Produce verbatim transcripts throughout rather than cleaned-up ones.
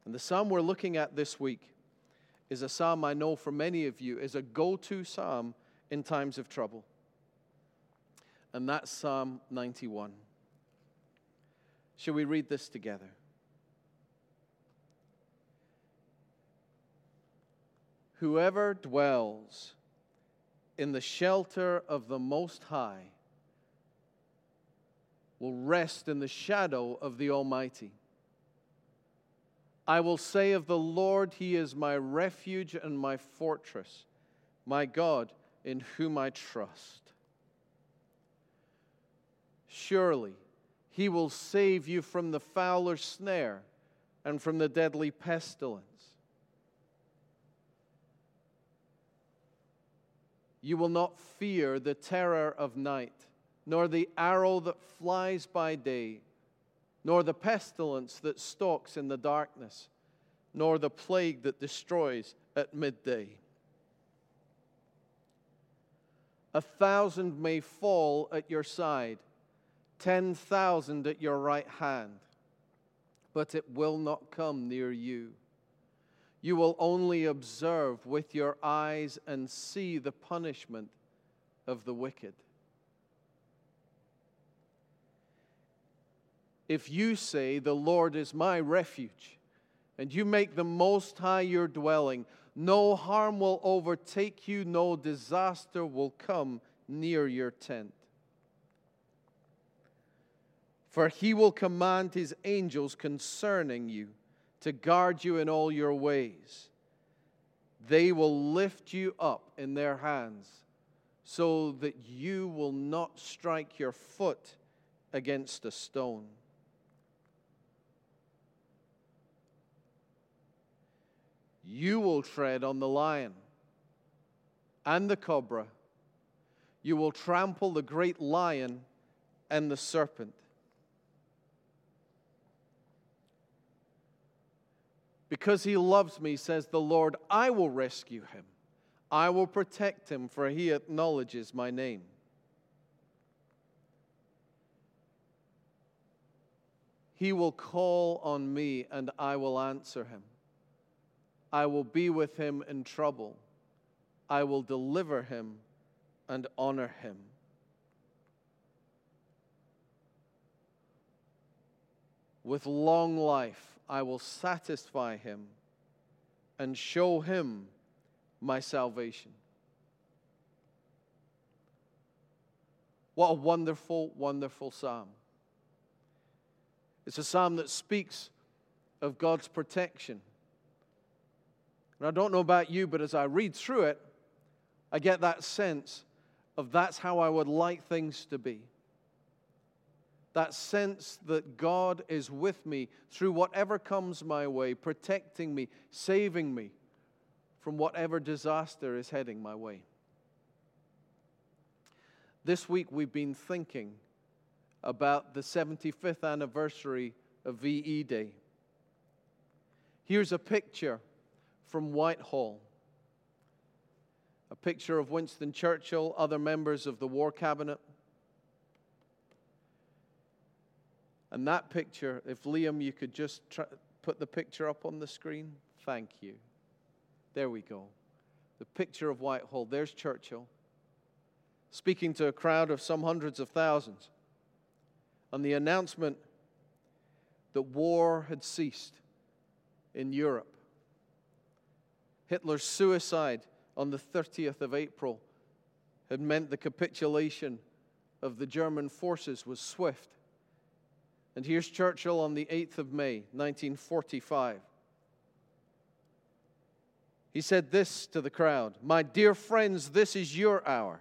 And the psalm we're looking at this week is a psalm I know for many of you is a go-to psalm in times of trouble. And that's Psalm ninety-one. Shall we read this together? Whoever dwells in the shelter of the Most High will rest in the shadow of the Almighty. I will say of the Lord, He is my refuge and my fortress, my God in whom I trust. Surely He will save you from the fowler's snare and from the deadly pestilence. You will not fear the terror of night, nor the arrow that flies by day, nor the pestilence that stalks in the darkness, nor the plague that destroys at midday. A thousand may fall at your side, ten thousand at your right hand, but it will not come near you. You will only observe with your eyes and see the punishment of the wicked. If you say, the Lord is my refuge, and you make the Most High your dwelling, no harm will overtake you, no disaster will come near your tent. For He will command His angels concerning you to guard you in all your ways. They will lift you up in their hands so that you will not strike your foot against a stone. You will tread on the lion and the cobra. You will trample the great lion and the serpent. Because He loves me, says the Lord, I will rescue him. I will protect him, for he acknowledges my name. He will call on me, and I will answer him. I will be with him in trouble. I will deliver him and honor him. With long life, I will satisfy him and show him my salvation. What a wonderful, wonderful psalm. It's a psalm that speaks of God's protection. And I don't know about you, but as I read through it, I get that sense of that's how I would like things to be. That sense that God is with me through whatever comes my way, protecting me, saving me from whatever disaster is heading my way. This week we've been thinking about the seventy-fifth anniversary of V E Day. Here's a picture from Whitehall. A picture of Winston Churchill, other members of the War Cabinet. And that picture, if Liam, you could just try, put the picture up on the screen. Thank you. There we go. The picture of Whitehall. There's Churchill, speaking to a crowd of some hundreds of thousands on the announcement that war had ceased in Europe. Hitler's suicide on the thirtieth of April had meant the capitulation of the German forces was swift. And here's Churchill on the eighth of May, nineteen forty-five. He said this to the crowd: "My dear friends, this is your hour.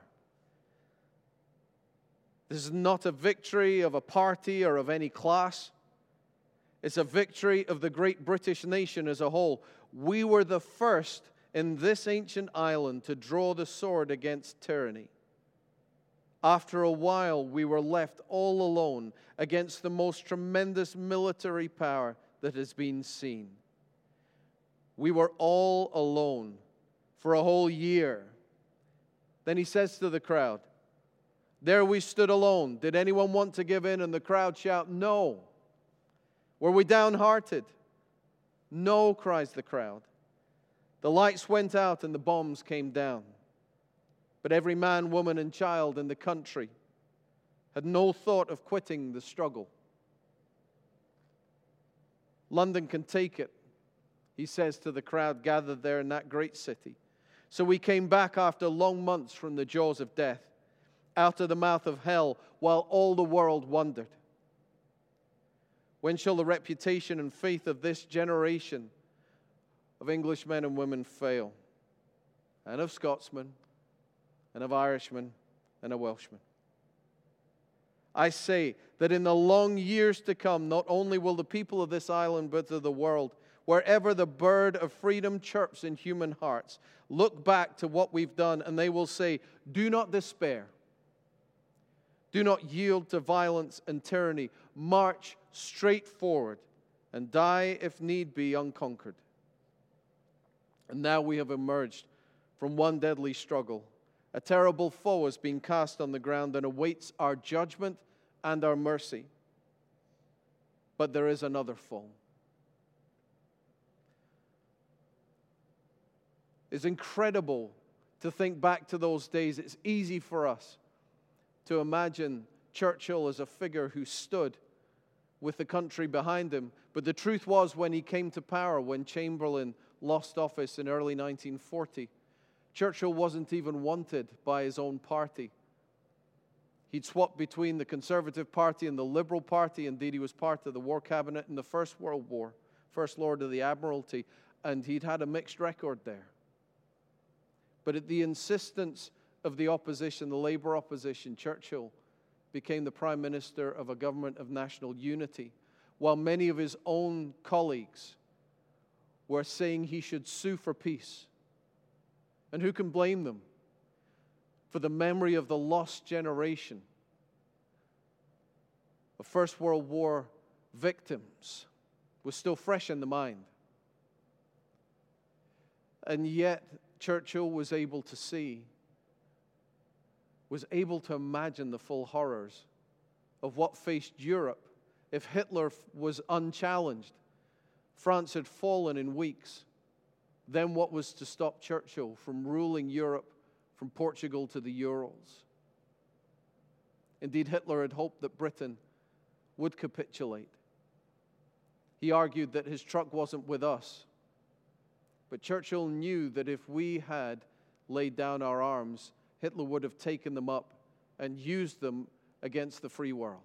This is not a victory of a party or of any class. It's a victory of the great British nation as a whole. We were the first in this ancient island to draw the sword against tyranny. After a while, we were left all alone against the most tremendous military power that has been seen. We were all alone for a whole year." Then he says to the crowd, "There we stood alone. Did anyone want to give in?" And the crowd shout, "No." Were we downhearted? No, cries the crowd. The lights went out and the bombs came down. But every man, woman, and child in the country had no thought of quitting the struggle. London can take it, he says to the crowd gathered there in that great city. So we came back after long months from the jaws of death, out of the mouth of hell, while all the world wondered. When shall the reputation and faith of this generation of English men and women fail? And of Scotsmen, and of Irishmen, and of Welshmen. I say that in the long years to come, not only will the people of this island, but of the world, wherever the bird of freedom chirps in human hearts, look back to what we've done, and they will say, do not despair. Do not yield to violence and tyranny. March straight forward and die, if need be, unconquered. And now we have emerged from one deadly struggle. A terrible foe has been cast on the ground and awaits our judgment and our mercy. But there is another foe. It's incredible to think back to those days. It's easy for us to imagine Churchill as a figure who stood with the country behind him. But the truth was, when he came to power, when Chamberlain lost office in early nineteen forty, Churchill wasn't even wanted by his own party. He'd swapped between the Conservative Party and the Liberal Party. Indeed, he was part of the War Cabinet in the First World War, First Lord of the Admiralty, and he'd had a mixed record there. But at the insistence of the opposition, the Labour opposition, Churchill became the Prime Minister of a government of national unity, while many of his own colleagues were saying he should sue for peace. And who can blame them? For the memory of the lost generation of First World War victims was still fresh in the mind. And yet Churchill was able to see, was able to imagine the full horrors of what faced Europe if Hitler was unchallenged. France had fallen in weeks. Then what was to stop Churchill from ruling Europe from Portugal to the Urals? Indeed, Hitler had hoped that Britain would capitulate. He argued that his truck wasn't with us. But Churchill knew that if we had laid down our arms, Hitler would have taken them up and used them against the free world.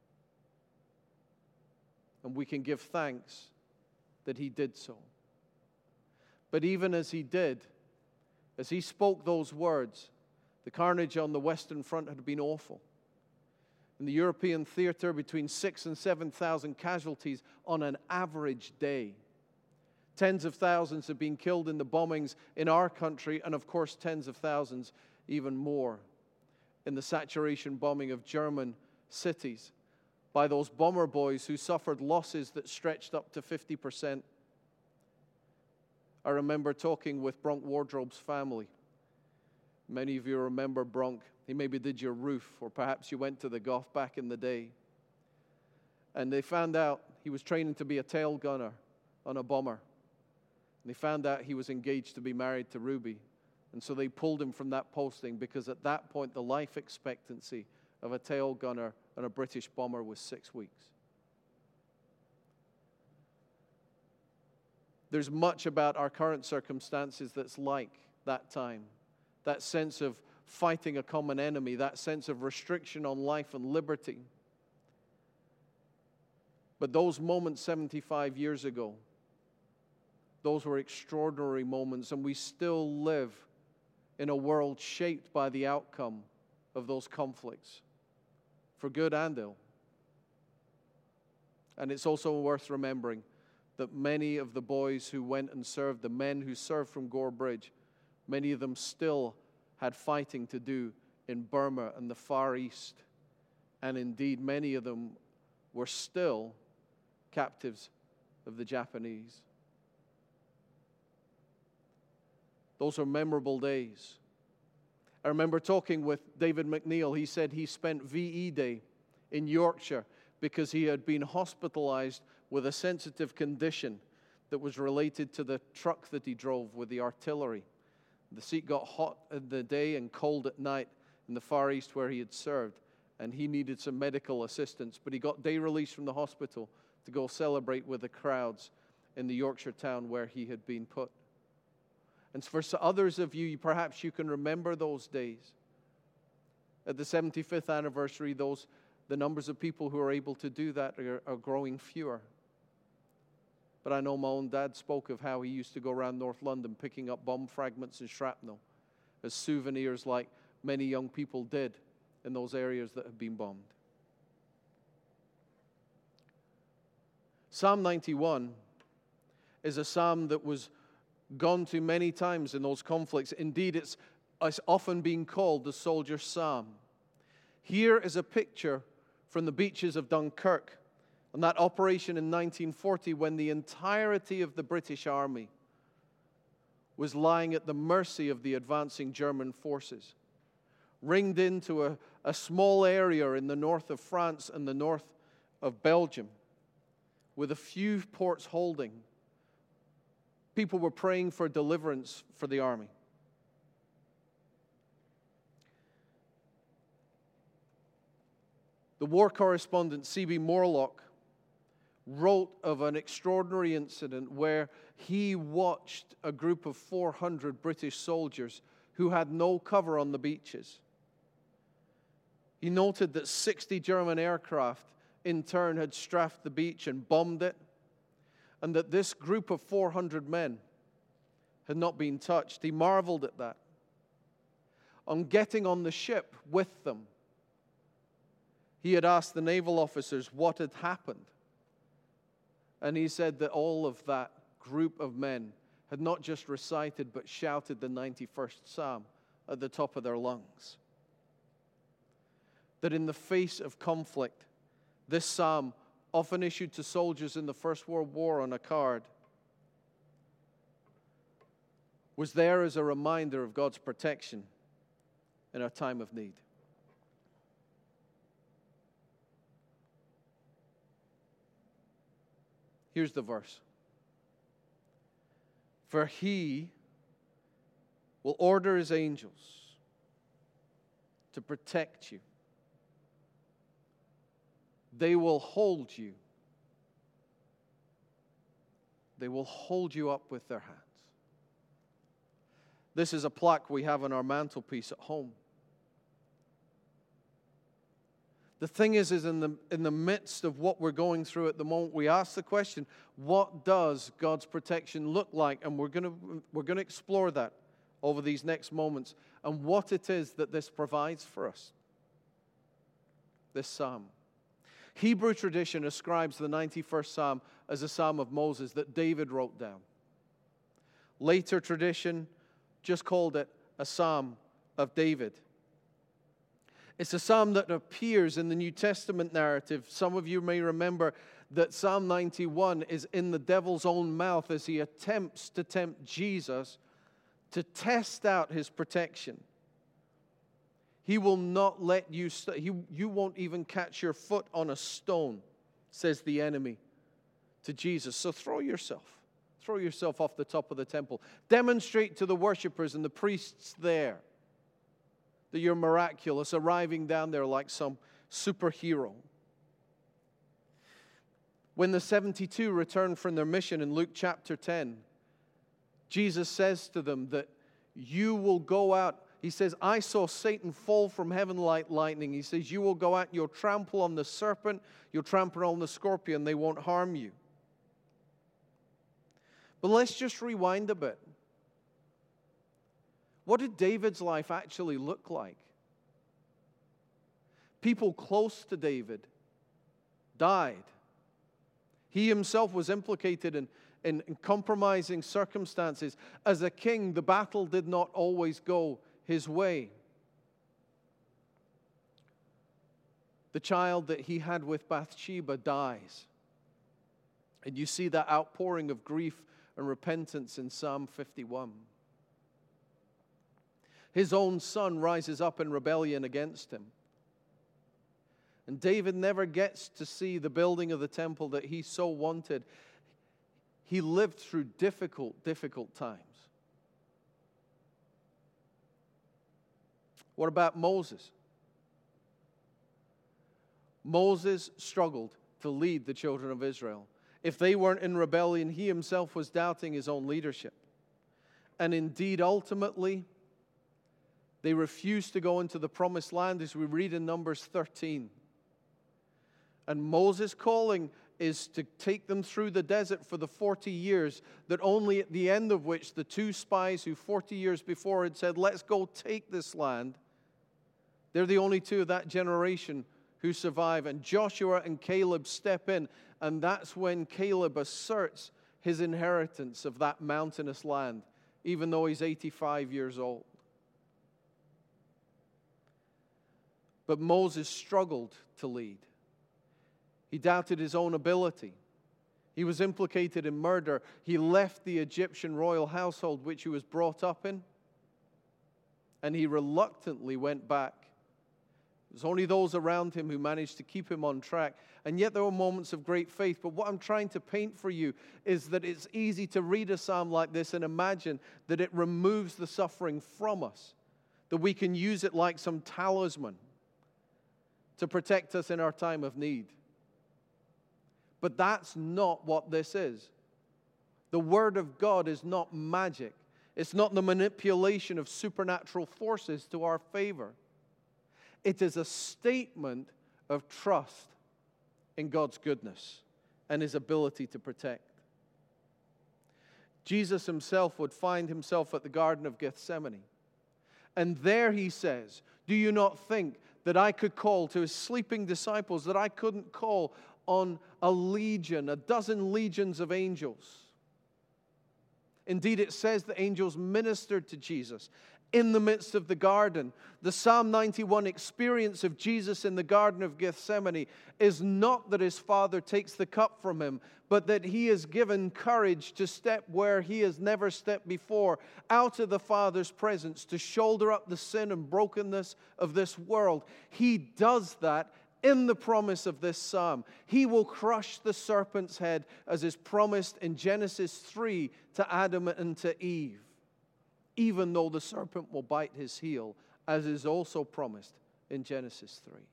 And we can give thanks that he did so. But even as he did, as he spoke those words, the carnage on the Western Front had been awful. In the European theater, between six and seven thousand casualties on an average day. Tens of thousands have been killed in the bombings in our country, and of course tens of thousands even more in the saturation bombing of German cities by those bomber boys who suffered losses that stretched up to fifty percent. I remember talking with Bronk Wardrobe's family. Many of you remember Bronk. He maybe did your roof, or perhaps you went to the Gough back in the day. And they found out he was training to be a tail gunner on a bomber. And they found out he was engaged to be married to Ruby. And so they pulled him from that posting because at that point the life expectancy of a tail gunner on a British bomber was six weeks. There's much about our current circumstances that's like that time. That sense of fighting a common enemy, that sense of restriction on life and liberty. But those moments seventy-five years ago, those were extraordinary moments, and we still live in a world shaped by the outcome of those conflicts, for good and ill. And it's also worth remembering that many of the boys who went and served, the men who served from Gore Bridge, many of them still had fighting to do in Burma and the Far East. And indeed, many of them were still captives of the Japanese. Those are memorable days. I remember talking with David McNeil. He said he spent V E Day in Yorkshire because he had been hospitalized with a sensitive condition that was related to the truck that he drove with the artillery. The seat got hot in the day and cold at night in the Far East where he had served, and he needed some medical assistance, but he got day release from the hospital to go celebrate with the crowds in the Yorkshire town where he had been put. And for others of you, perhaps you can remember those days. At the seventy-fifth anniversary, those the numbers of people who are able to do that are, are growing fewer. But I know my own dad spoke of how he used to go around North London picking up bomb fragments and shrapnel as souvenirs, like many young people did in those areas that have been bombed. Psalm ninety-one is a psalm that was gone to many times in those conflicts. Indeed, it's, it's often been called the soldier's psalm. Here is a picture from the beaches of Dunkirk on that operation in nineteen forty, when the entirety of the British Army was lying at the mercy of the advancing German forces, ringed into a, a small area in the north of France and the north of Belgium, with a few ports holding. People were praying for deliverance for the army. The war correspondent C B Morlock wrote of an extraordinary incident where he watched a group of four hundred British soldiers who had no cover on the beaches. He noted that sixty German aircraft in turn had strafed the beach and bombed it, and that this group of four hundred men had not been touched. He marveled at that. On getting on the ship with them, he had asked the naval officers what had happened. And he said that all of that group of men had not just recited but shouted the ninety-first Psalm at the top of their lungs. That in the face of conflict, this psalm, often issued to soldiers in the First World War on a card, was there as a reminder of God's protection in our time of need. Here's the verse. For he will order his angels to protect you. They will hold you. They will hold you up with their hands. This is a plaque we have on our mantelpiece at home. The thing is, is in the, in the midst of what we're going through at the moment, we ask the question, what does God's protection look like? And we're going to, we're going to explore that over these next moments, and what it is that this provides for us. This psalm. Hebrew tradition ascribes the ninety-first Psalm as a psalm of Moses that David wrote down. Later tradition just called it a psalm of David. It's a psalm that appears in the New Testament narrative. Some of you may remember that Psalm ninety-one is in the devil's own mouth as he attempts to tempt Jesus to test out his protection. He will not let you, st- he, you won't even catch your foot on a stone, says the enemy to Jesus. So throw yourself, throw yourself off the top of the temple. Demonstrate to the worshipers and the priests there that you're miraculous, arriving down there like some superhero. When the seventy-two returned from their mission in Luke chapter ten, Jesus says to them that you will go out. He says, I saw Satan fall from heaven like lightning. He says, you will go out and you'll trample on the serpent, you'll trample on the scorpion, they won't harm you. But let's just rewind a bit. What did David's life actually look like? People close to David died. He himself was implicated in, in, in compromising circumstances. As a king, the battle did not always go his way. The child that he had with Bathsheba dies. And you see that outpouring of grief and repentance in Psalm fifty-one. His own son rises up in rebellion against him. And David never gets to see the building of the temple that he so wanted. he lived through difficult, difficult times. What about Moses? Moses struggled to lead the children of Israel. If they weren't in rebellion, he himself was doubting his own leadership. And indeed, ultimately, they refused to go into the promised land, as we read in Numbers thirteen. And Moses' calling is to take them through the desert for the forty years, that only at the end of which the two spies who forty years before had said, let's go take this land, they're the only two of that generation who survive. And Joshua and Caleb step in, and that's when Caleb asserts his inheritance of that mountainous land, even though he's eighty-five years old. But Moses struggled to lead. He doubted his own ability. He was implicated in murder. He left the Egyptian royal household which he was brought up in, and he reluctantly went back. It was only those around him who managed to keep him on track. And yet there were moments of great faith. But what I'm trying to paint for you is that it's easy to read a psalm like this and imagine that it removes the suffering from us, that we can use it like some talisman to protect us in our time of need. But that's not what this is. The Word of God is not magic. It's not the manipulation of supernatural forces to our favor. It is a statement of trust in God's goodness and His ability to protect. Jesus himself would find himself at the Garden of Gethsemane. And there he says, do you not think that I could call to his sleeping disciples, that I couldn't call on a legion, a dozen legions of angels? Indeed, it says the angels ministered to Jesus in the midst of the garden. The Psalm ninety-one experience of Jesus in the Garden of Gethsemane is not that his Father takes the cup from him, but that he is given courage to step where he has never stepped before, out of the Father's presence, to shoulder up the sin and brokenness of this world. He does that in the promise of this psalm. He will crush the serpent's head, as is promised in Genesis three to Adam and to Eve, even though the serpent will bite his heel, as is also promised in Genesis three.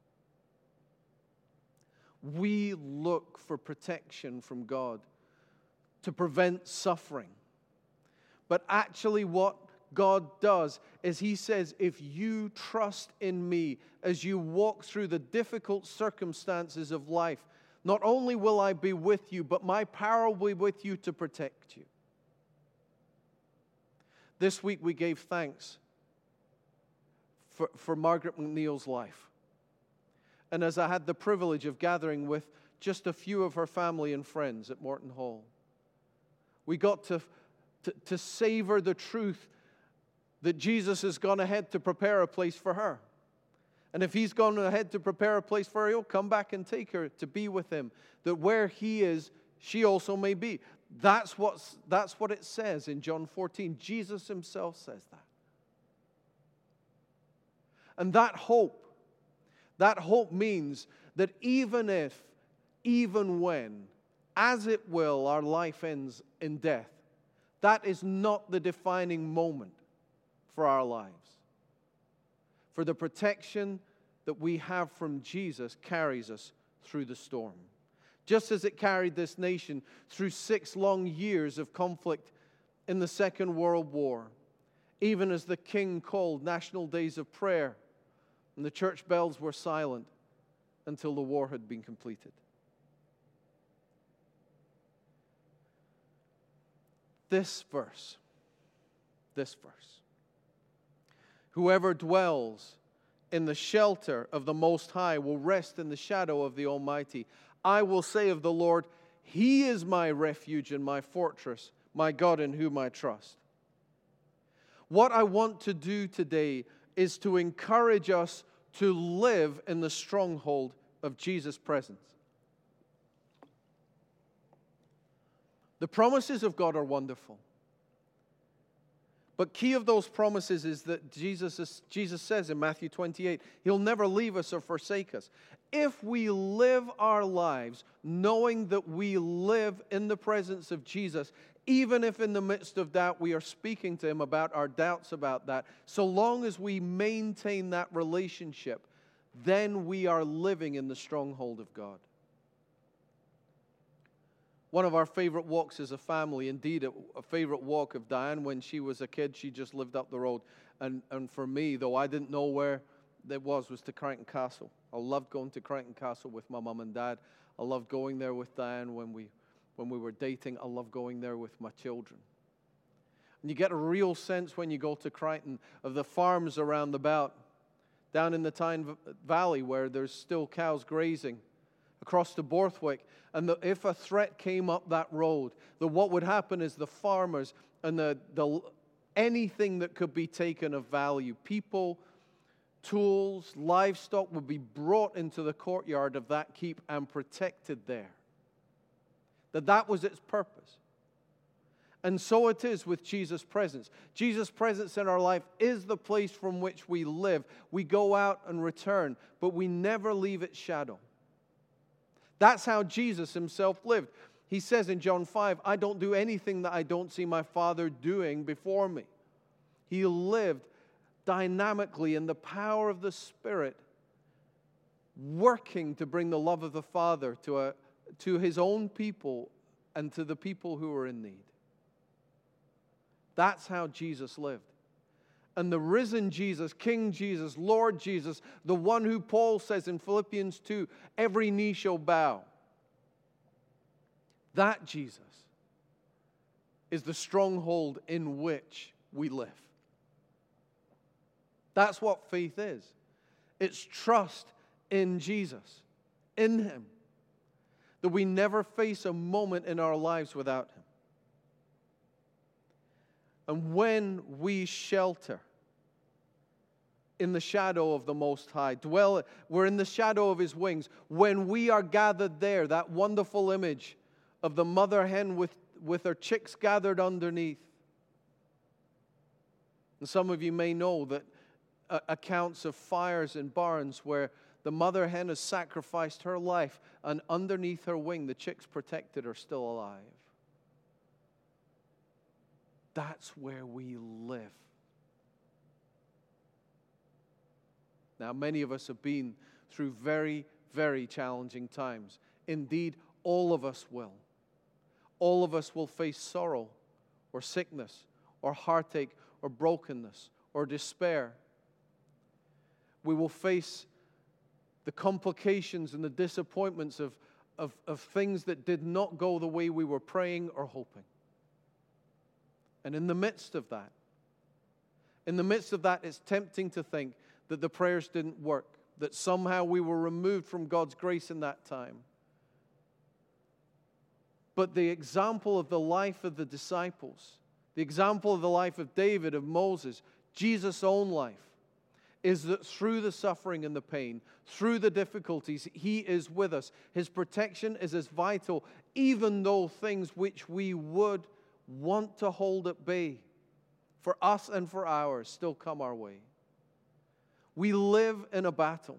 We look for protection from God to prevent suffering. But actually what God does is He says, if you trust in me as you walk through the difficult circumstances of life, not only will I be with you, but my power will be with you to protect you. This week we gave thanks for, for Margaret McNeil's life. And as I had the privilege of gathering with just a few of her family and friends at Morton Hall, we got to, to, to savor the truth that Jesus has gone ahead to prepare a place for her. And if He's gone ahead to prepare a place for her, He'll come back and take her to be with Him. That where He is, she also may be. That's, what's, that's what it says in John fourteen. Jesus Himself says that. And that hope, that hope means that even if, even when, as it will, our life ends in death, that is not the defining moment for our lives. For the protection that we have from Jesus carries us through the storm. Just as it carried this nation through six long years of conflict in the Second World War, even as the King called national days of prayer and the church bells were silent until the war had been completed. This verse, this verse, whoever dwells in the shelter of the Most High will rest in the shadow of the Almighty. I will say of the Lord, He is my refuge and my fortress, my God in whom I trust. What I want to do today is to encourage us to live in the stronghold of Jesus' presence. The promises of God are wonderful. But key of those promises is that Jesus, is, Jesus says in Matthew twenty-eight, He'll never leave us or forsake us. If we live our lives knowing that we live in the presence of Jesus, even if in the midst of doubt we are speaking to Him about our doubts about that, so long as we maintain that relationship, then we are living in the stronghold of God. One of our favorite walks as a family, indeed a, a favorite walk of Diane when she was a kid, she just lived up the road. And, and for me, though I didn't know where it was, was to Crichton Castle. I loved going to Crichton Castle with my mum and dad. I loved going there with Diane when we, when we were dating. I loved going there with my children. And you get a real sense when you go to Crichton of the farms around about, down in the Tyne Valley where there's still cows grazing, across to Borthwick, and the, if a threat came up that road, the, what would happen is the farmers and the, the anything that could be taken of value, people, tools, livestock, would be brought into the courtyard of that keep and protected there. That that was its purpose. And so it is with Jesus' presence. Jesus' presence in our life is the place from which we live. We go out and return, but we never leave its shadow. That's how Jesus Himself lived. He says in John five, I don't do anything that I don't see my Father doing before me. He lived dynamically in the power of the Spirit, working to bring the love of the Father to, a, to His own people and to the people who are in need. That's how Jesus lived. And the risen Jesus, King Jesus, Lord Jesus, the one who Paul says in Philippians two, every knee shall bow. That Jesus is the stronghold in which we live. That's what faith is. It's trust in Jesus, in Him, that we never face a moment in our lives without Him. And when we shelter in the shadow of the Most High, dwell, we're in the shadow of His wings. When we are gathered there, that wonderful image of the mother hen with, with her chicks gathered underneath. And some of you may know that uh, accounts of fires in barns where the mother hen has sacrificed her life, and underneath her wing, the chicks protected are still alive. That's where we live. Now, many of us have been through very, very challenging times. Indeed, all of us will. All of us will face sorrow or sickness or heartache or brokenness or despair. We will face the complications and the disappointments of, of, of things that did not go the way we were praying or hoping. And in the midst of that, in the midst of that, it's tempting to think that the prayers didn't work, that somehow we were removed from God's grace in that time. But the example of the life of the disciples, the example of the life of David, of Moses, Jesus' own life, is that through the suffering and the pain, through the difficulties, He is with us. His protection is as vital, even though things which we would want to hold at bay for us and for ours still come our way. We live in a battle.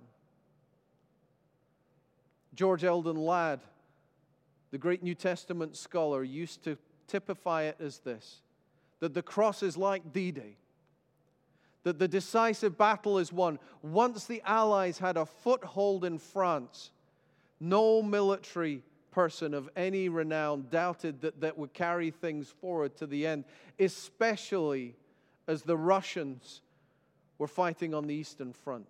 George Eldon Ladd, the great New Testament scholar, used to typify it as this, that the cross is like D-Day, that the decisive battle is won. Once the Allies had a foothold in France, no military person of any renown doubted that that would carry things forward to the end, especially as the Russians were fighting on the Eastern Front.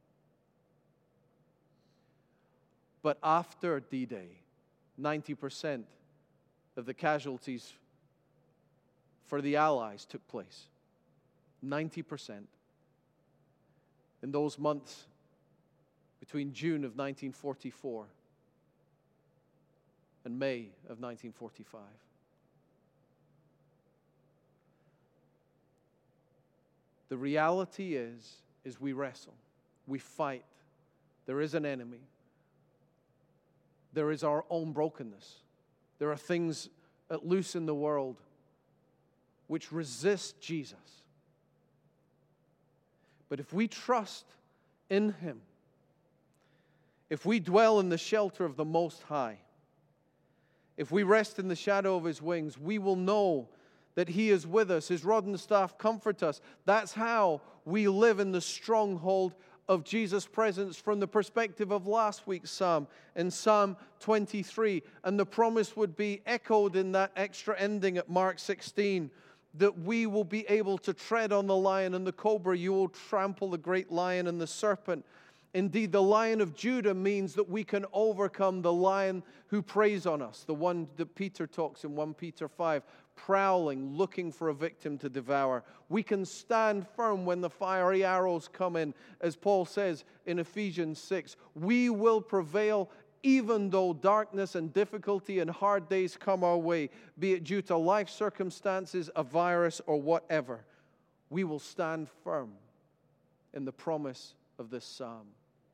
But after D-Day, ninety percent of the casualties for the Allies took place. ninety percent. In those months between June of nineteen forty-four and May of nineteen forty-five. The reality is, is we wrestle. We fight. There is an enemy. There is our own brokenness. There are things at loose in the world which resist Jesus. But if we trust in Him, if we dwell in the shelter of the Most High, if we rest in the shadow of His wings, we will know that He is with us. His rod and staff comfort us. That's how we live in the stronghold of Jesus' presence from the perspective of last week's psalm, in Psalm twenty-three. And the promise would be echoed in that extra ending at Mark sixteen, that we will be able to tread on the lion and the cobra. You will trample the great lion and the serpent. Indeed, the Lion of Judah means that we can overcome the lion who preys on us, the one that Peter talks in First Peter five, prowling, looking for a victim to devour. We can stand firm when the fiery arrows come in, as Paul says in Ephesians six. We will prevail even though darkness and difficulty and hard days come our way, be it due to life circumstances, a virus, or whatever. We will stand firm in the promise of this psalm.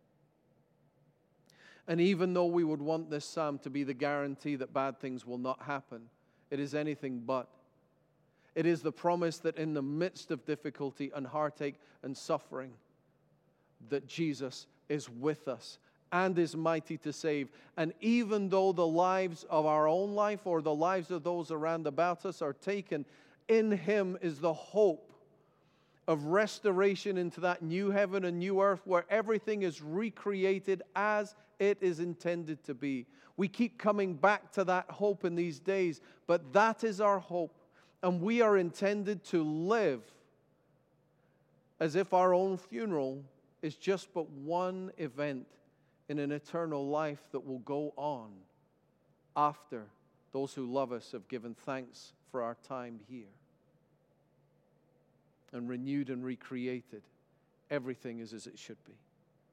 And even though we would want this psalm to be the guarantee that bad things will not happen, it is anything but. It is the promise that in the midst of difficulty and heartache and suffering, that Jesus is with us and is mighty to save. And even though the lives of our own life or the lives of those around about us are taken, in Him is the hope of restoration into that new heaven and new earth where everything is recreated as it is intended to be. We keep coming back to that hope in these days, but that is our hope. And we are intended to live as if our own funeral is just but one event in an eternal life that will go on after those who love us have given thanks for our time here. And renewed and recreated, everything is as it should be.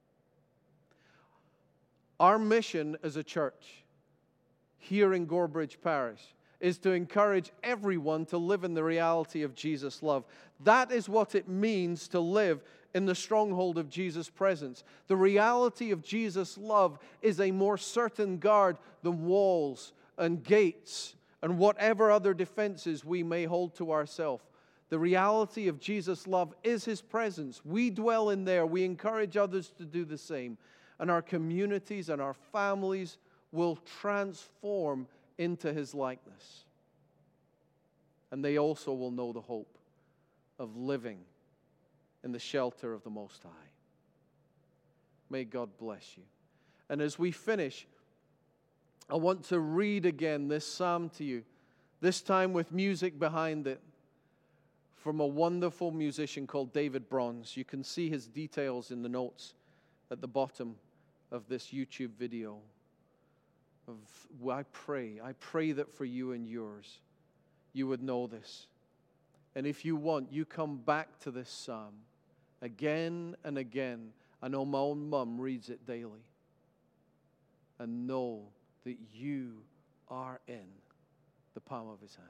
Our mission as a church here in Gorebridge Parish is to encourage everyone to live in the reality of Jesus' love. That is what it means to live in the stronghold of Jesus' presence. The reality of Jesus' love is a more certain guard than walls and gates and whatever other defenses we may hold to ourselves. The reality of Jesus' love is His presence. We dwell in there. We encourage others to do the same. And our communities and our families will transform into His likeness. And they also will know the hope of living in the shelter of the Most High. May God bless you. And as we finish, I want to read again this psalm to you, this time with music behind it, from a wonderful musician called David Bronze. You can see his details in the notes at the bottom of this YouTube video. Of, I pray, I pray that for you and yours, you would know this. And if you want, you come back to this psalm again and again. I know my own mum reads it daily. And know that you are in the palm of His hand.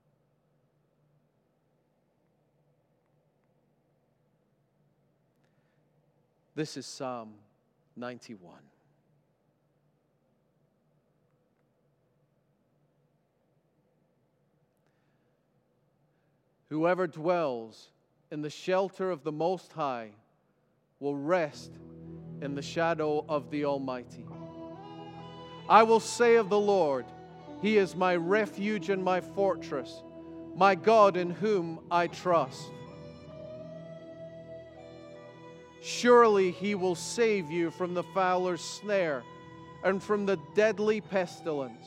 This is Psalm ninety-one. Whoever dwells in the shelter of the Most High will rest in the shadow of the Almighty. I will say of the Lord, He is my refuge and my fortress, my God in whom I trust. Surely He will save you from the fowler's snare and from the deadly pestilence.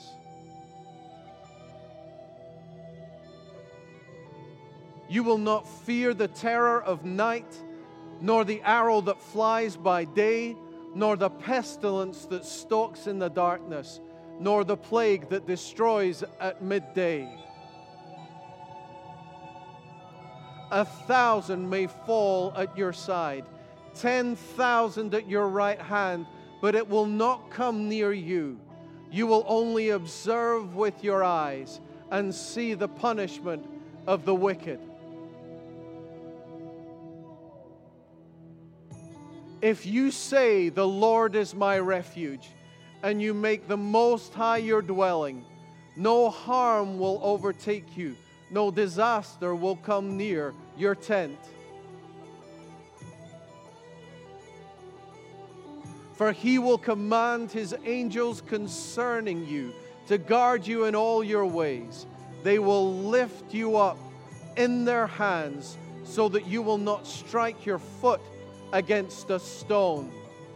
You will not fear the terror of night, nor the arrow that flies by day, nor the pestilence that stalks in the darkness, nor the plague that destroys at midday. A thousand may fall at your side, ten thousand at your right hand, but it will not come near you. You will only observe with your eyes and see the punishment of the wicked. If you say, the Lord is my refuge, and you make the Most High your dwelling, no harm will overtake you, No disaster will come near your tent. For he will command his angels concerning you to guard you in all your ways. They will lift you up in their hands so that you will not strike your foot against a stone.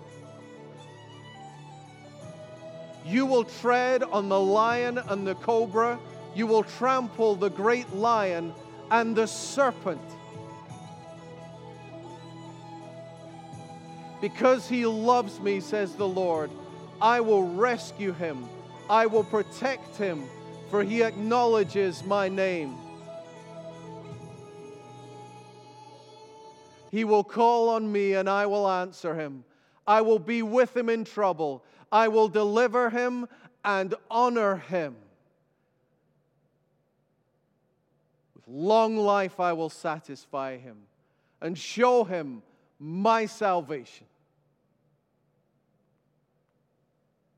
You will tread on the lion and the cobra. You will trample the great lion and the serpent. Because he loves me, says the Lord, I will rescue him. I will protect him, for he acknowledges my name. He will call on me, and I will answer him. I will be with him in trouble. I will deliver him and honor him. With long life I will satisfy him and show him my salvation.